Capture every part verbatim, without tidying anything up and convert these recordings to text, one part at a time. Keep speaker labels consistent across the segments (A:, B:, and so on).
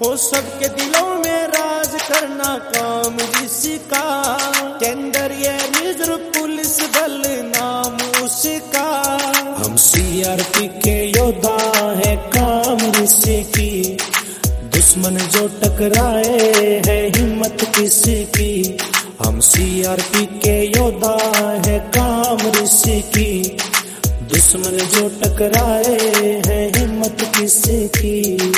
A: हो सबके दिलों में राज करना काम जिसका, टेंडर ये रिजर्व पुलिस दल नाम उसका।
B: हम सीआरपी के योद्धा है काम रिसकी, दुश्मन जो टकराए है हिम्मत किसकी। हम सीआरपी के योद्धा है काम रिसकी, दुश्मन जो टकराए है हिम्मत किसकी।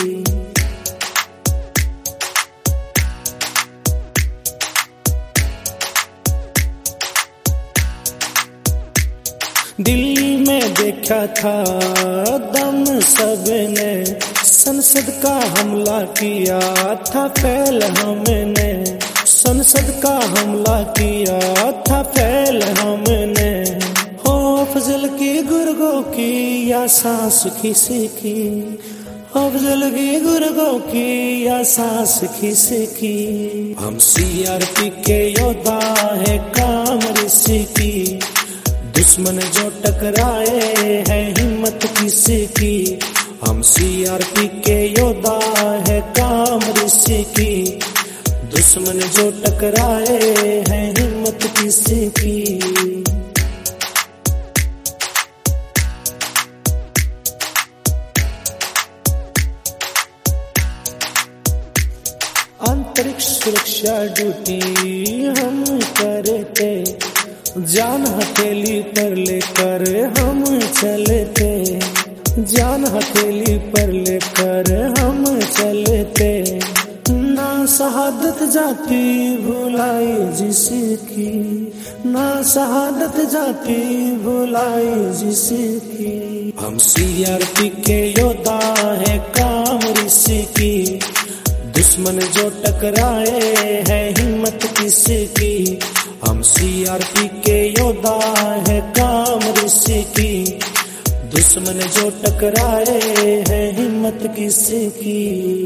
B: दिल्ली में देखा था दम सबने, संसद का हमला किया था पहल हमने, संसद का हमला किया था पहल हमने। हो अफजल की गुर्गों की या सांस खिसकी, अफजल की गुर्गों की या सांस खिसकी। हम सीआरपी के योद्धा है काम रिसकी, दुश्मन जो टकराए है हिम्मत किसकी। हम सीआरपी के योद्धा है काम रिसकी, दुश्मन जो टकराए है हिम्मत किसकी। अंतरिक्ष सुरक्षा ड्यूटी हम करते, जान हथेली पर लेकर हम चलते, जान हथेली पर लेकर हम चलते। ना शहादत जाती भुलाई जिसकी, ना शहादत जाती भुलाई जिसकी। हम सीआरपी के योद्धा है काम रिसकी, दुश्मन जो टकराए है हिम्मत किसकी। हम सीआरपी के योद्धा है काम रिसकी, दुश्मन जो टकराए है हिम्मत किसकी।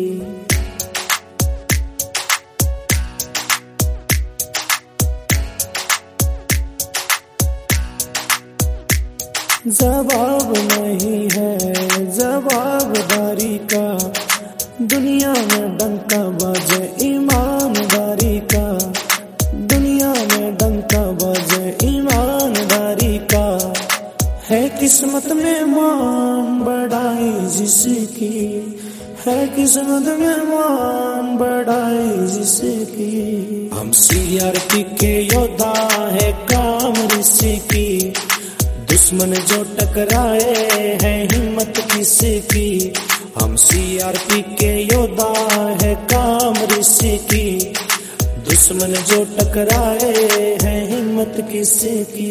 B: जवाब नहीं है जवाबदारी का, दुनिया में डंका बाजे ईमानदारी का, दुनिया में डंका बाजे ईमानदारी का। है किस्मत में मान बढ़ाई जिसकी, है किस्मत में मान बढ़ाई जिसकी। हम सीआरपी के योद्धा है काम रिसकी, दुश्मन जो टकराए है हिम्मत किसकी। हम सीआरपी के योद्धा है काम रिसकी, दुश्मन जो टकराए है हिम्मत किसकी।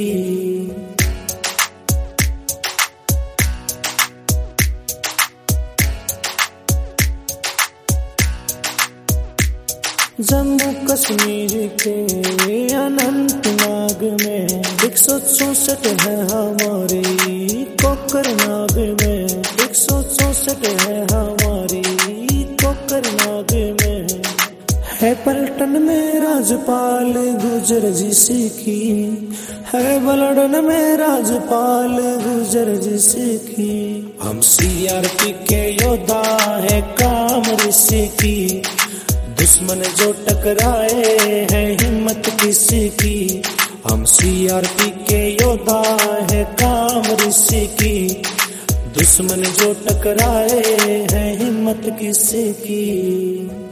B: जम्मू कश्मीर के अनंतनाग में एक सौ चौसठ है हमारी, कोकरनाग में एक सौ चौसठ है हमारी, कोकरनाग में। है पलटन में राजपाल गुजर जिसकी, है पलटन में राजपाल गुजर जिसकी। हम सीआरपी के योद्धा है काम रिसकी, दुश्मन जो टकराए है हिम्मत किसकी। हम सीआरपी के योद्धा है काम रिसकी, दुश्मन जो टकराए है हिम्मत किसकी।